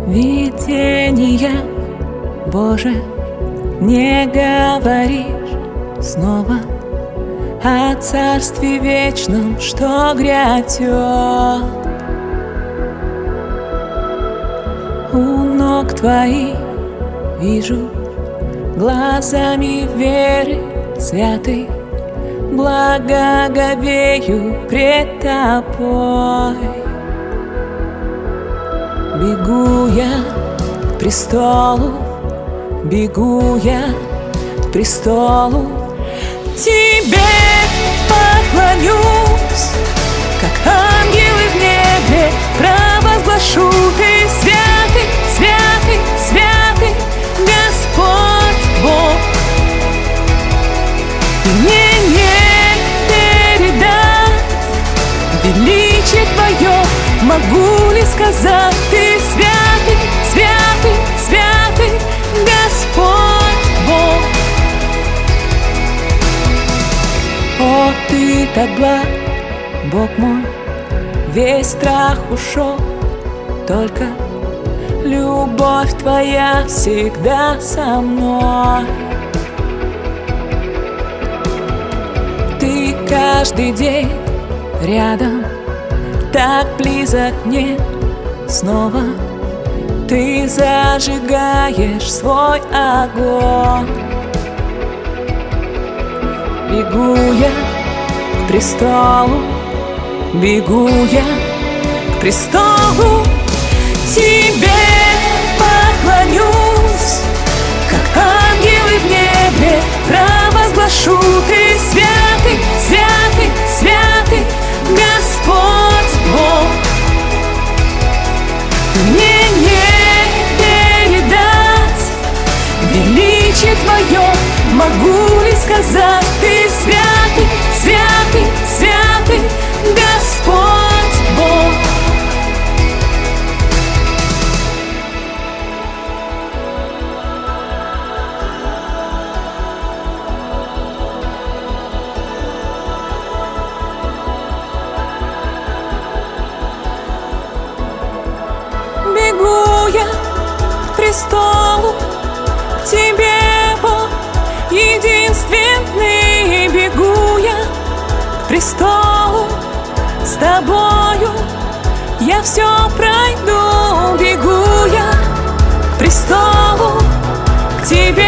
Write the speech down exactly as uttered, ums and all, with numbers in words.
Видение, Боже, не говоришь снова о царстве вечном, что грядет. У ног твоих вижу глазами веры святой, благоговею пред тобой. Бегу я к престолу, бегу я к престолу, тебе поклонюсь, как ангелы в небе провозглашу: ты святый, святый, святый, Господь Бог. И мне не передать величие твое, могу ли сказать: ты святый, святый, святый, Господь Бог. О, ты так благ, Бог мой, весь страх ушел, только любовь твоя всегда со мной. Ты каждый день рядом, так близок мне снова. Ты зажигаешь свой огонь. Бегу я к престолу, бегу я к престолу, тебе поклонюсь, как ангелы в небе провозглашу: ты святый, святый, святый, Господь Бог. Мне не передать величие твое, могу ли сказать: ты святый, святый, святый, Господь Бог. Бегу я к престолу, к тебе, Бог единственный. Бегу я к престолу, с тобою я все пройду. Бегу я к престолу, к тебе,